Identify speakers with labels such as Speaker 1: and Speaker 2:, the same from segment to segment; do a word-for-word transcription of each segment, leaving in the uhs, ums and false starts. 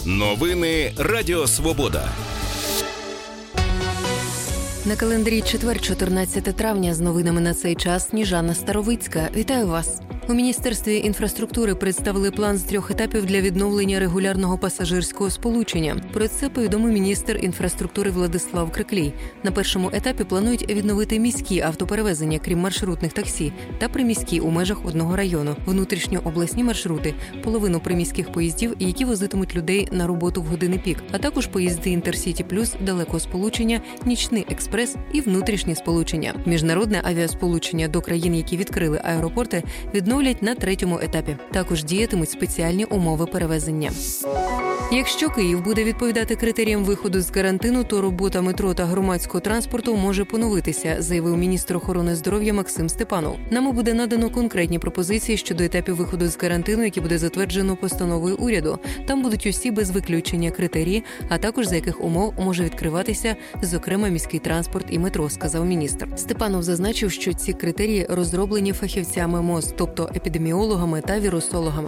Speaker 1: Новини Радіо Свобода.
Speaker 2: На календарі четвер, чотирнадцяте травня, з новинами на цей час Сніжана Старовицька. Вітаю вас! У Міністерстві інфраструктури представили план з трьох етапів для відновлення регулярного пасажирського сполучення. Про це повідомив міністр інфраструктури Владислав Криклій. На першому етапі планують відновити міські автоперевезення, крім маршрутних таксі, та приміські у межах одного району, внутрішньообласні маршрути, половину приміських поїздів, які возитимуть людей на роботу в години пік, а також поїзди Інтерсіті Плюс, далекосполучення, нічний експрес і внутрішні сполучення. Міжнародне авіасполучення до країн, які відкрили аеропорти, відновлять на третьому етапі. Також діятимуть спеціальні умови перевезення. Якщо Київ буде відповідати критеріям виходу з карантину, то робота метро та громадського транспорту може поновитися, заявив міністр охорони здоров'я Максим Степанов. Нам буде надано конкретні пропозиції щодо етапів виходу з карантину, які буде затверджено постановою уряду. Там будуть усі без виключення критерії, а також за яких умов може відкриватися, зокрема, міський транспорт і метро, сказав міністр. Степанов зазначив, що ці критерії розроблені фахівцями МОЗ, тобто епідеміологами та вірусологами.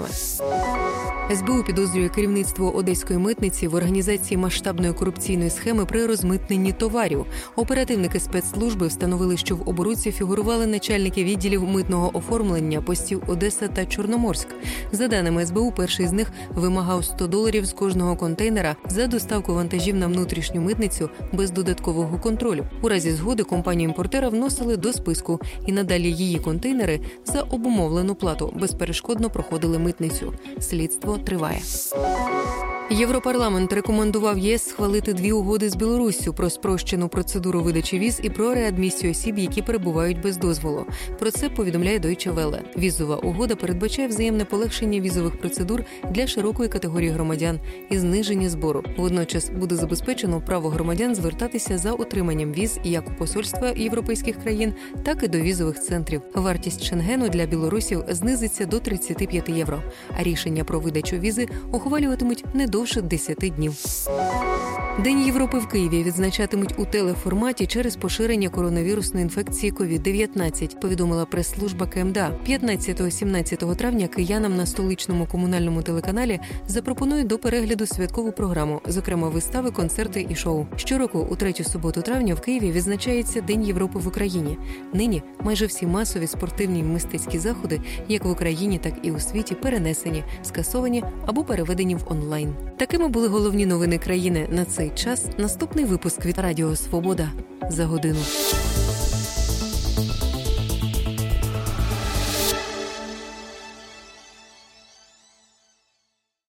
Speaker 2: ес бе у підозрює керівництво Одеської митниці в організації масштабної корупційної схеми при розмитненні товарів. Оперативники спецслужби встановили, що в оборудці фігурували начальники відділів митного оформлення постів Одеса та Чорноморськ. За даними ес бе у, перший з них вимагав сто доларів з кожного контейнера за доставку вантажів на внутрішню митницю без додаткового контролю. У разі згоди компанію-імпортера вносили до списку, і надалі її контейнери за обумовлену плату безперешкодно проходили митницю. Слідство триває. Європарламент рекомендував ЄС схвалити дві угоди з Білоруссю про спрощену процедуру видачі віз і про реадмісію осіб, які перебувають без дозволу. Про це повідомляє Deutsche Welle. Візова угода передбачає взаємне полегшення візових процедур для широкої категорії громадян і зниження збору. Водночас буде забезпечено право громадян звертатися за отриманням віз як у посольства європейських країн, так і до візових центрів. Вартість Шенгену для білорусів знизиться до тридцять п'ять євро, а рішення про видачу візи ухвалюватимуть не довше десяти днів. День Європи в Києві відзначатимуть у телеформаті через поширення коронавірусної інфекції ковід дев'ятнадцять, повідомила прес-служба ка ем де а. п'ятнадцятого-сімнадцятого травня киянам на столичному комунальному телеканалі запропонують до перегляду святкову програму, зокрема вистави, концерти і шоу. Щороку у третю суботу травня в Києві відзначається День Європи в Україні. Нині майже всі масові спортивні і мистецькі заходи, як в Україні, так і у світі, перенесені, скасовані або переведені в онлайн. Такими були головні новини країни на цей час. Наступний випуск від Радіо Свобода за годину.